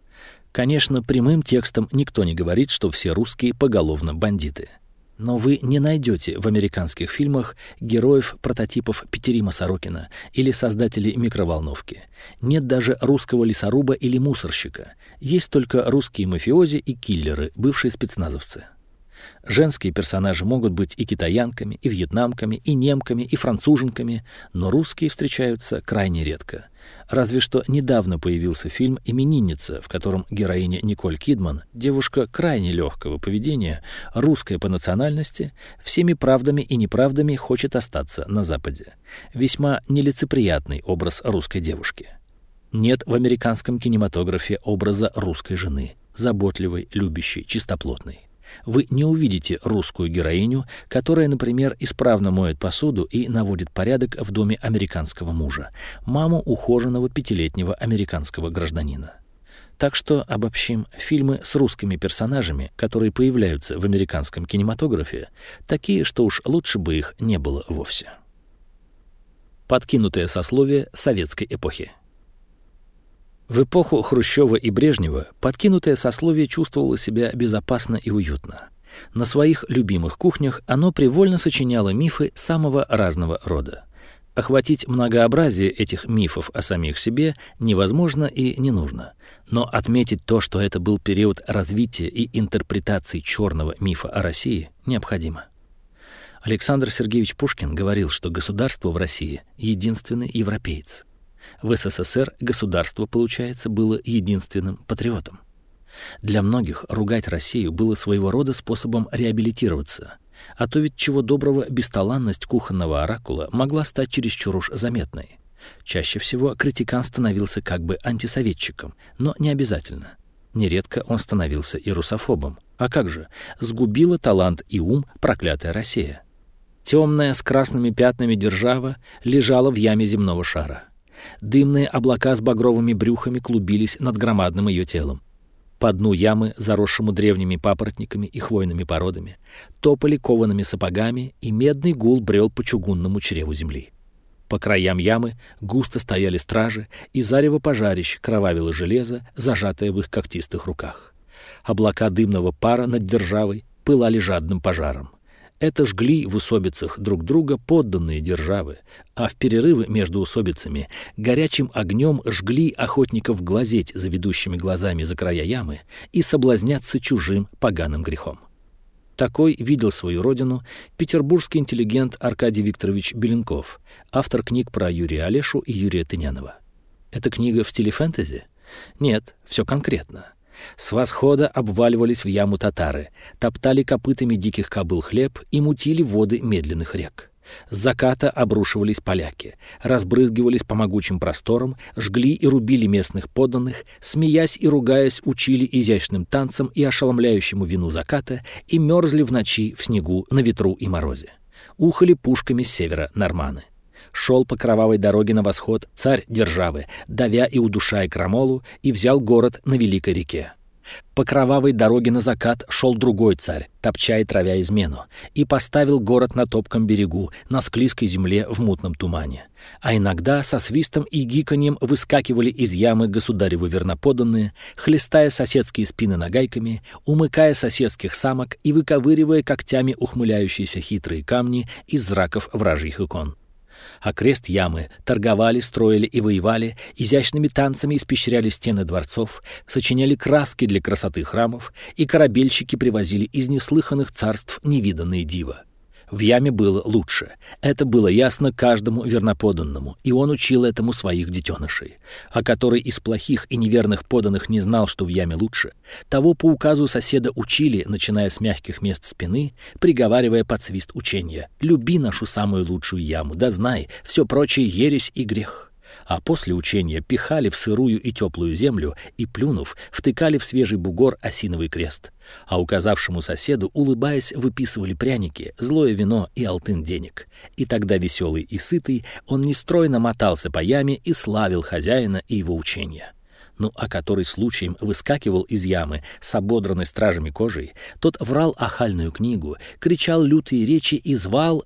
Конечно, прямым текстом никто не говорит, что все русские поголовно бандиты. Но вы не найдете в американских фильмах героев-прототипов Петерима Сорокина или создателей микроволновки. Нет даже русского лесоруба или мусорщика. Есть только русские мафиози и киллеры, бывшие спецназовцы. Женские персонажи могут быть и китаянками, и вьетнамками, и немками, и француженками, но русские встречаются крайне редко. Разве что недавно появился фильм «Именинница», в котором героиня Николь Кидман, девушка крайне легкого поведения, русская по национальности, всеми правдами и неправдами хочет остаться на Западе. Весьма нелицеприятный образ русской девушки. Нет в американском кинематографе образа русской жены, заботливой, любящей, чистоплотной. Вы не увидите русскую героиню, которая, например, исправно моет посуду и наводит порядок в доме американского мужа, маму ухоженного 5-летнего американского гражданина. Так что, обобщим, фильмы с русскими персонажами, которые появляются в американском кинематографе, такие, что уж лучше бы их не было вовсе. Подкинутое сословие советской эпохи. В эпоху Хрущева и Брежнева подкинутое сословие чувствовало себя безопасно и уютно. На своих любимых кухнях оно привольно сочиняло мифы самого разного рода. Охватить многообразие этих мифов о самих себе невозможно и не нужно. Но отметить то, что это был период развития и интерпретации черного мифа о России, необходимо. Александр Сергеевич Пушкин говорил, что государство в России — единственный европеец. В СССР государство, получается, было единственным патриотом. Для многих ругать Россию было своего рода способом реабилитироваться, а то ведь чего доброго бесталанность кухонного оракула могла стать чересчур уж заметной. Чаще всего критикан становился как бы антисоветчиком, но не обязательно. Нередко он становился и русофобом. А как же, сгубила талант и ум проклятая Россия. Темная с красными пятнами держава лежала в яме земного шара. Дымные облака с багровыми брюхами клубились над громадным ее телом. По дну ямы, заросшему древними папоротниками и хвойными породами, топали коваными сапогами, и медный гул брел по чугунному чреву земли. По краям ямы густо стояли стражи, и зарево пожарищ кровавило железо, зажатое в их когтистых руках. Облака дымного пара над державой пылали жадным пожаром. Это жгли в усобицах друг друга подданные державы, а в перерывы между усобицами горячим огнем жгли охотников глазеть за ведущими глазами за края ямы и соблазняться чужим поганым грехом. Такой видел свою родину петербургский интеллигент Аркадий Викторович Беленков, автор книг про Юрия Олешу и Юрия Тынянова. Эта книга в стиле фэнтези? Нет, все конкретно. С восхода обваливались в яму татары, топтали копытами диких кобыл хлеб и мутили воды медленных рек. С заката обрушивались поляки, разбрызгивались по могучим просторам, жгли и рубили местных подданных, смеясь и ругаясь, учили изящным танцам и ошеломляющему вину заката и мерзли в ночи в снегу, на ветру и морозе. Ухали пушками с севера норманы. Шел по кровавой дороге на восход царь державы, давя и удушая крамолу, и взял город на Великой реке. По кровавой дороге на закат шел другой царь, топча и травя измену, и поставил город на топком берегу, на склизкой земле в мутном тумане. А иногда со свистом и гиканьем выскакивали из ямы государевы верноподданные, хлестая соседские спины нагайками, умыкая соседских самок и выковыривая когтями ухмыляющиеся хитрые камни из зраков вражьих икон. Окрест ямы торговали, строили и воевали, изящными танцами испещряли стены дворцов, сочиняли краски для красоты храмов, и корабельщики привозили из неслыханных царств невиданные дива. В яме было лучше. Это было ясно каждому верноподданному, и он учил этому своих детенышей. А который из плохих и неверных подданных не знал, что в яме лучше, того по указу соседа учили, начиная с мягких мест спины, приговаривая под свист учения: «Люби нашу самую лучшую яму, да знай, все прочее ересь и грех». А после учения пихали в сырую и теплую землю и, плюнув, втыкали в свежий бугор осиновый крест. А указавшему соседу, улыбаясь, выписывали пряники, злое вино и алтын денег. И тогда веселый и сытый он нестройно мотался по яме и славил хозяина и его учения. Ну, а который случаем выскакивал из ямы с ободранной стражами кожей, тот врал ахальную книгу, кричал лютые речи и звал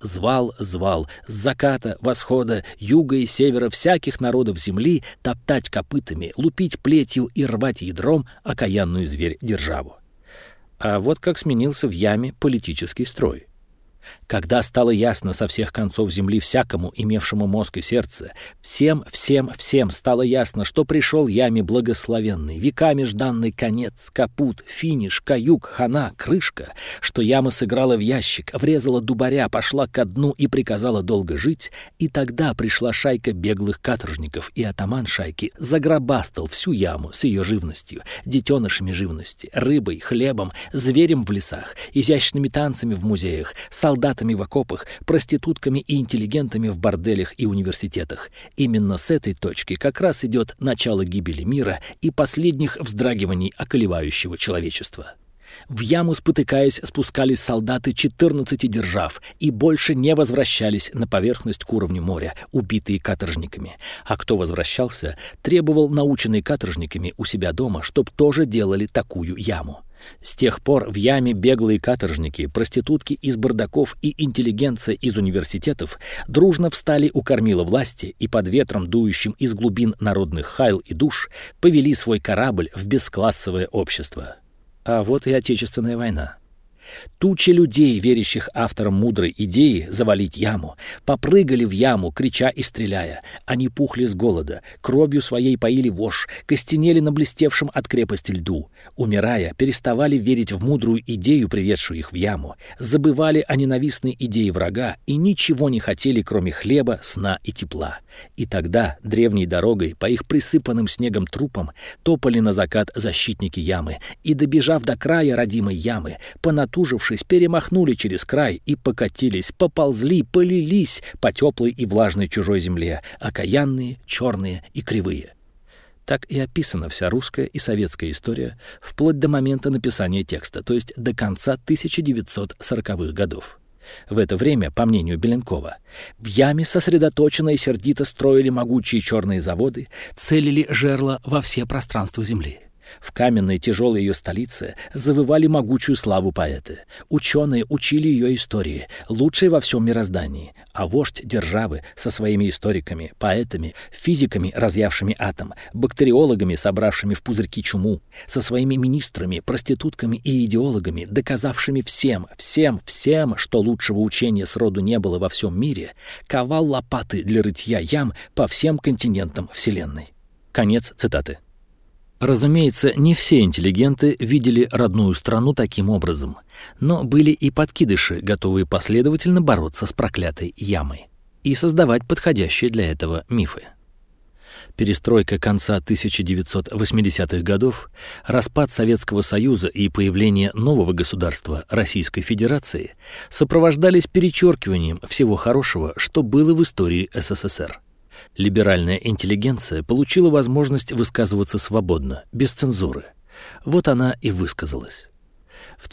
с заката, восхода, юга и севера всяких народов земли топтать копытами, лупить плетью и рвать ядром окаянную зверь-державу. А вот как сменился в яме политический строй. Когда стало ясно со всех концов земли всякому, имевшему мозг и сердце, всем стало ясно, что пришел яме благословенный, веками жданный конец, капут, финиш, каюк, хана, крышка, что яма сыграла в ящик, врезала дубаря, пошла ко дну и приказала долго жить, и тогда пришла шайка беглых каторжников, и атаман шайки загробастал всю яму с ее живностью, детенышами живности, рыбой, хлебом, зверем в лесах, изящными танцами в музеях, солдатами в окопах, проститутками и интеллигентами в борделях и университетах. Именно с этой точки как раз идет начало гибели мира и последних вздрагиваний околевающего человечества. В яму, спотыкаясь, спускались солдаты 14 держав и больше не возвращались на поверхность к уровню моря, убитые каторжниками. А кто возвращался, требовал, наученный каторжниками у себя дома, чтоб тоже делали такую яму. С тех пор в яме беглые каторжники, проститутки из бардаков и интеллигенция из университетов дружно встали у кормила власти и под ветром, дующим из глубин народных хайл и душ, повели свой корабль в бесклассовое общество. А вот и Отечественная война. Тучи людей, верящих авторам мудрой идеи завалить яму, попрыгали в яму, крича и стреляя. Они пухли с голода, кровью своей поили вошь, костенели на блестевшем от крепости льду. Умирая, переставали верить в мудрую идею, приведшую их в яму, забывали о ненавистной идее врага и ничего не хотели, кроме хлеба, сна и тепла. И тогда древней дорогой по их присыпанным снегом трупам топали на закат защитники ямы и, добежав до края родимой ямы, понатужившись, перемахнули через край и покатились, поползли, полились по теплой и влажной чужой земле, окаянные, черные и кривые. Так и описана вся русская и советская история вплоть до момента написания текста, то есть до конца 1940-х годов. В это время, по мнению Беленкова, в яме сосредоточенно и сердито строили могучие черные заводы, целили жерла во все пространства земли. В каменной тяжелой ее столице завывали могучую славу поэты. Ученые учили ее истории, лучшей во всем мироздании. А вождь державы со своими историками, поэтами, физиками, разъявшими атом, бактериологами, собравшими в пузырьки чуму, со своими министрами, проститутками и идеологами, доказавшими всем, что лучшего учения сроду не было во всем мире, ковал лопаты для рытья ям по всем континентам Вселенной. Конец цитаты. Разумеется, не все интеллигенты видели родную страну таким образом, но были и подкидыши, готовые последовательно бороться с проклятой ямой и создавать подходящие для этого мифы. Перестройка конца 1980-х годов, распад Советского Союза и появление нового государства Российской Федерации сопровождались перечеркиванием всего хорошего, что было в истории СССР. Либеральная интеллигенция получила возможность высказываться свободно, без цензуры. Вот она и высказалась. В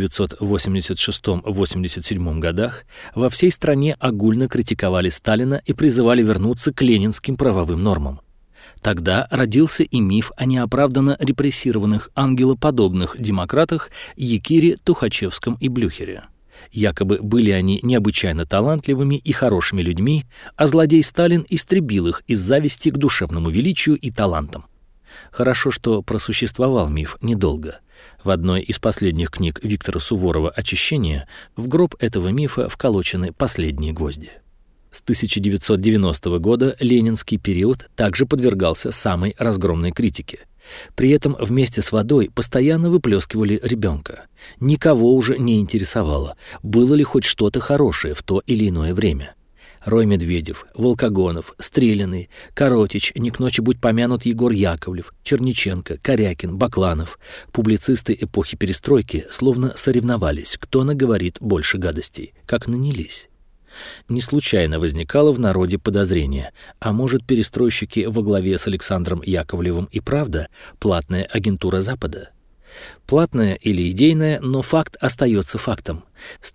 1986-87 годах во всей стране огульно критиковали Сталина и призывали вернуться к ленинским правовым нормам. Тогда родился и миф о неоправданно репрессированных ангелоподобных демократах Якире, Тухачевском и Блюхере. Якобы были они необычайно талантливыми и хорошими людьми, а злодей Сталин истребил их из зависти к душевному величию и талантам. Хорошо, что просуществовал миф недолго. В одной из последних книг Виктора Суворова «Очищение» в гроб этого мифа вколочены последние гвозди. С 1990 года ленинский период также подвергался самой разгромной критике. При этом вместе с водой постоянно выплескивали ребенка. Никого уже не интересовало, было ли хоть что-то хорошее в то или иное время. Рой Медведев, Волкогонов, Стреляный, Коротич, не к ночи будь помянут Егор Яковлев, Черниченко, Корякин, Бакланов. Публицисты эпохи перестройки словно соревновались, кто наговорит больше гадостей, как нанялись. Не случайно возникало в народе подозрение, а может, перестройщики во главе с Александром Яковлевым и правда платная агентура Запада? Платная или идейная, но факт остается фактом. С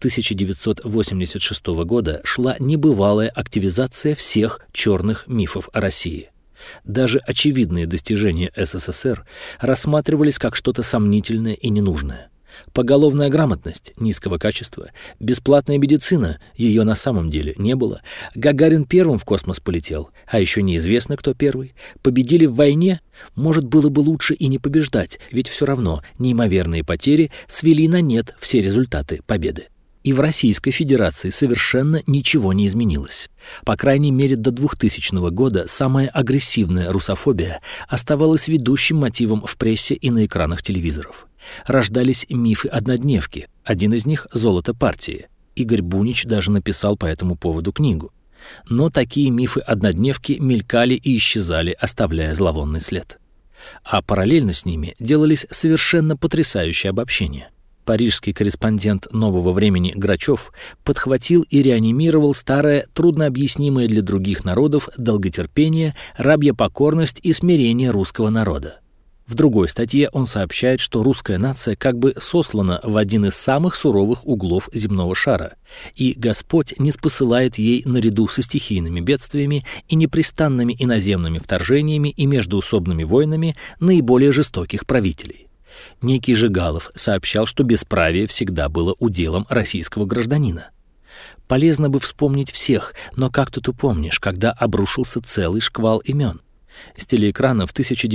1986 года шла небывалая активизация всех черных мифов о России. Даже очевидные достижения СССР рассматривались как что-то сомнительное и ненужное. Поголовная грамотность низкого качества, бесплатная медицина, ее на самом деле не было. Гагарин первым в космос полетел, а еще неизвестно, кто первый. Победили в войне? Может, было бы лучше и не побеждать, ведь все равно неимоверные потери свели на нет все результаты победы. И в Российской Федерации совершенно ничего не изменилось. По крайней мере, до 2000 года самая агрессивная русофобия оставалась ведущим мотивом в прессе и на экранах телевизоров. Рождались мифы-однодневки, один из них — «Золото партии». Игорь Бунич даже написал по этому поводу книгу. Но такие мифы-однодневки мелькали и исчезали, оставляя зловонный след. А параллельно с ними делались совершенно потрясающие обобщения. Парижский корреспондент «Нового времени» Грачев подхватил и реанимировал старое, труднообъяснимое для других народов долготерпение, рабья покорность и смирение русского народа. В другой статье он сообщает, что русская нация как бы сослана в один из самых суровых углов земного шара, и Господь ниспосылает ей наряду со стихийными бедствиями и непрестанными иноземными вторжениями и междоусобными войнами наиболее жестоких правителей. Некий Жигалов сообщал, что бесправие всегда было уделом российского гражданина. Полезно бы вспомнить всех, но как тут упомнишь, когда обрушился целый шквал имен. С телеэкрана в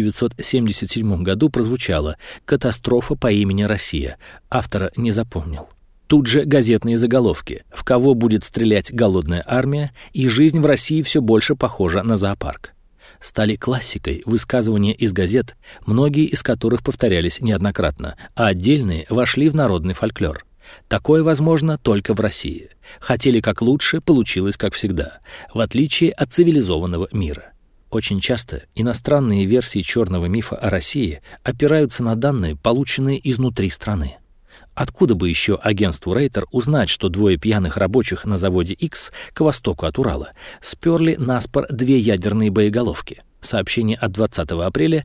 1977 году прозвучало «Катастрофа по имени Россия». Автора не запомнил. Тут же газетные заголовки: «В кого будет стрелять голодная армия?» и «Жизнь в России все больше похожа на зоопарк». Стали классикой высказывания из газет, многие из которых повторялись неоднократно, а отдельные вошли в народный фольклор. Такое возможно только в России. Хотели как лучше, получилось как всегда, в отличие от цивилизованного мира. Очень часто иностранные версии черного мифа о России опираются на данные, полученные изнутри страны. Откуда бы еще агентству Рейтер узнать, что двое пьяных рабочих на заводе X к востоку от Урала сперли наспор 2 ядерные боеголовки? Сообщение от 20 апреля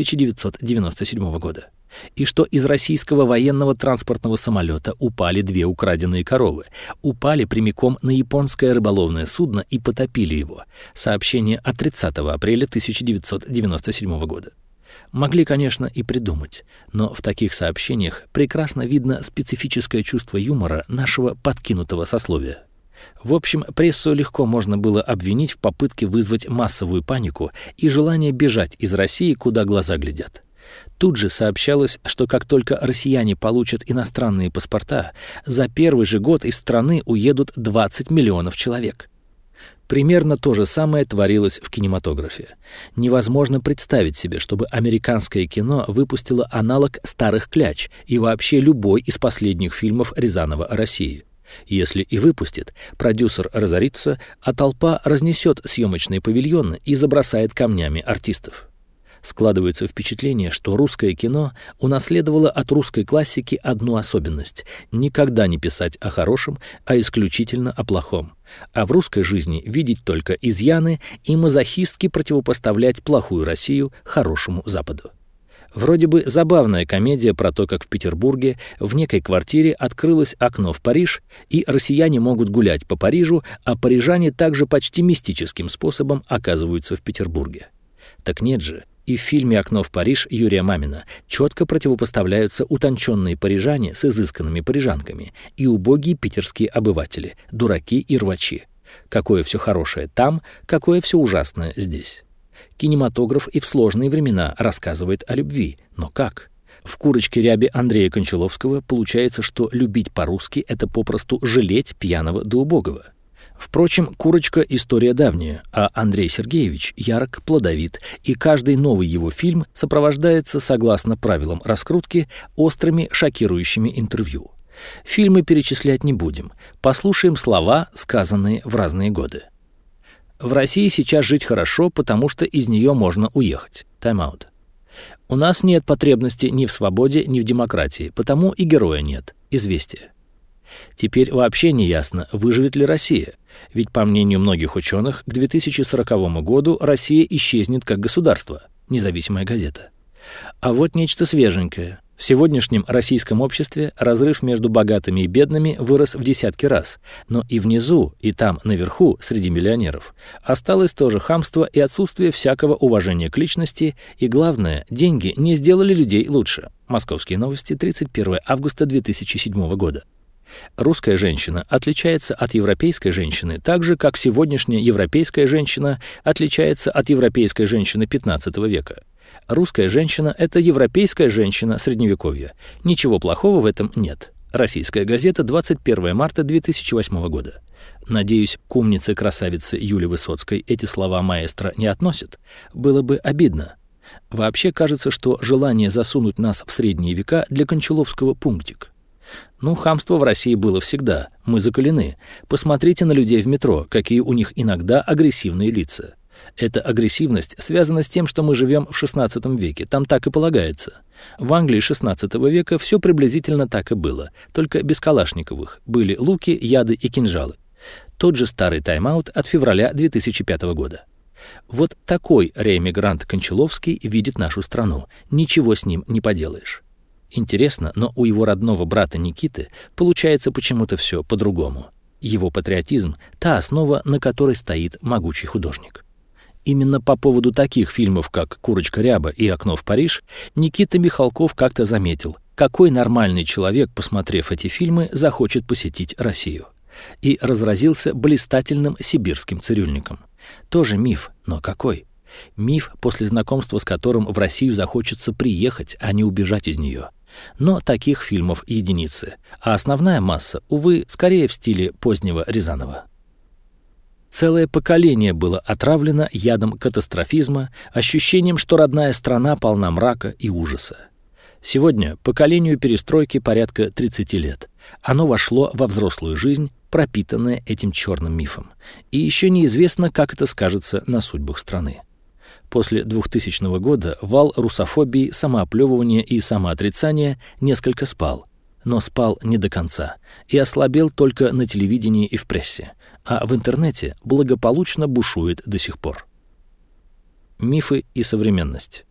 1997 года. И что из российского военного транспортного самолета упали 2 украденные коровы, упали прямиком на японское рыболовное судно и потопили его. Сообщение от 30 апреля 1997 года. Могли, конечно, и придумать, но в таких сообщениях прекрасно видно специфическое чувство юмора нашего подкинутого сословия. В общем, прессу легко можно было обвинить в попытке вызвать массовую панику и желание бежать из России, куда глаза глядят. Тут же сообщалось, что как только россияне получат иностранные паспорта, за первый же год из страны уедут 20 миллионов человек. Примерно то же самое творилось в кинематографе. Невозможно представить себе, чтобы американское кино выпустило аналог «Старых кляч» и вообще любой из последних фильмов Рязанова о России. Если и выпустит, продюсер разорится, а толпа разнесет съемочные павильоны и забросает камнями артистов. Складывается впечатление, что русское кино унаследовало от русской классики одну особенность — никогда не писать о хорошем, а исключительно о плохом. А в русской жизни видеть только изъяны и мазохистски противопоставлять плохую Россию хорошему Западу. Вроде бы забавная комедия про то, как в Петербурге в некой квартире открылось окно в Париж, и россияне могут гулять по Парижу, а парижане также почти мистическим способом оказываются в Петербурге. Так нет же. И в фильме «Окно в Париж» Юрия Мамина четко противопоставляются утонченные парижане с изысканными парижанками и убогие питерские обыватели, дураки и рвачи. Какое все хорошее там, какое все ужасное здесь. Кинематограф и в сложные времена рассказывает о любви, но как? В «Курочке рябе» Андрея Кончаловского получается, что любить по-русски — это попросту жалеть пьяного да убогого. Впрочем, «Курочка» — история давняя, а Андрей Сергеевич ярок, плодовит, и каждый новый его фильм сопровождается, согласно правилам раскрутки, острыми, шокирующими интервью. Фильмы перечислять не будем, послушаем слова, сказанные в разные годы. В России сейчас жить хорошо, потому что из нее можно уехать. Тайм-аут. У нас нет потребности ни в свободе, ни в демократии, потому и героя нет. Известие. Теперь вообще не ясно, выживет ли Россия, ведь, по мнению многих ученых, к 2040 году Россия исчезнет как государство, независимая газета. А вот нечто свеженькое. В сегодняшнем российском обществе разрыв между богатыми и бедными вырос в десятки раз, но и внизу, и там, наверху, среди миллионеров, осталось тоже хамство и отсутствие всякого уважения к личности, и, главное, деньги не сделали людей лучше. Московские новости, 31 августа 2007 года. Русская женщина отличается от европейской женщины так же, как сегодняшняя европейская женщина отличается от европейской женщины XV века. Русская женщина — это европейская женщина Средневековья. Ничего плохого в этом нет. Российская газета, 21 марта 2008 года. Надеюсь, к умнице-красавице Юлии Высоцкой эти слова маэстро не относят. Было бы обидно. Вообще кажется, что желание засунуть нас в средние века для Кончаловского пунктик. Хамство в России было всегда. Мы закалены. Посмотрите на людей в метро, какие у них иногда агрессивные лица. Эта агрессивность связана с тем, что мы живем в XVI веке. Там так и полагается. В Англии XVI века все приблизительно так и было, только без калашниковых. Были луки, яды и кинжалы. Тот же старый тайм-аут от февраля 2005 года. Вот такой реэмигрант Кончаловский видит нашу страну. Ничего с ним не поделаешь. Интересно, но у его родного брата Никиты получается почему-то все по-другому. Его патриотизм — та основа, на которой стоит могучий художник. Именно по поводу таких фильмов, как «Курочка Ряба» и «Окно в Париж», Никита Михалков как-то заметил, какой нормальный человек, посмотрев эти фильмы, захочет посетить Россию. И разразился блистательным сибирским цирюльником. Тоже миф, но какой? Миф, после знакомства с которым в Россию захочется приехать, а не убежать из нее. Но таких фильмов единицы, а основная масса, увы, скорее в стиле позднего Рязанова. Целое поколение было отравлено ядом катастрофизма, ощущением, что родная страна полна мрака и ужаса. Сегодня поколению перестройки порядка 30 лет. Оно вошло во взрослую жизнь, пропитанное этим черным мифом. И еще неизвестно, как это скажется на судьбах страны. После 2000 года вал русофобии, самооплевывания и самоотрицания несколько спал. Но спал не до конца и ослабел только на телевидении и в прессе, а в интернете благополучно бушует до сих пор. Мифы и современность.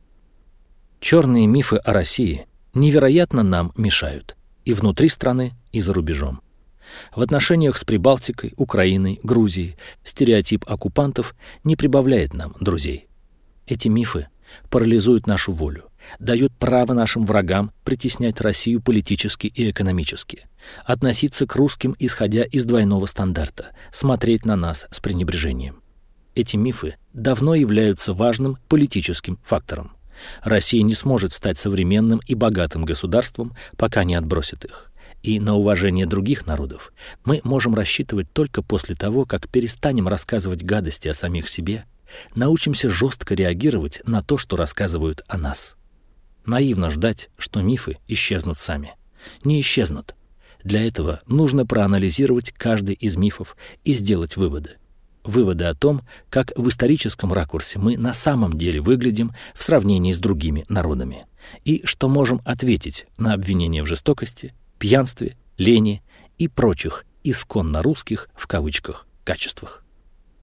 Черные мифы о России невероятно нам мешают и внутри страны, и за рубежом. В отношениях с Прибалтикой, Украиной, Грузией стереотип оккупантов не прибавляет нам друзей. Эти мифы парализуют нашу волю, дают право нашим врагам притеснять Россию политически и экономически, относиться к русским, исходя из двойного стандарта, смотреть на нас с пренебрежением. Эти мифы давно являются важным политическим фактором. Россия не сможет стать современным и богатым государством, пока не отбросит их. И на уважение других народов мы можем рассчитывать только после того, как перестанем рассказывать гадости о самих себе, научимся жестко реагировать на то, что рассказывают о нас. Наивно ждать, что мифы исчезнут сами. Не исчезнут. Для этого нужно проанализировать каждый из мифов и сделать выводы. Выводы о том, как в историческом ракурсе мы на самом деле выглядим в сравнении с другими народами, и что можем ответить на обвинения в жестокости, пьянстве, лени и прочих исконно русских в кавычках качествах.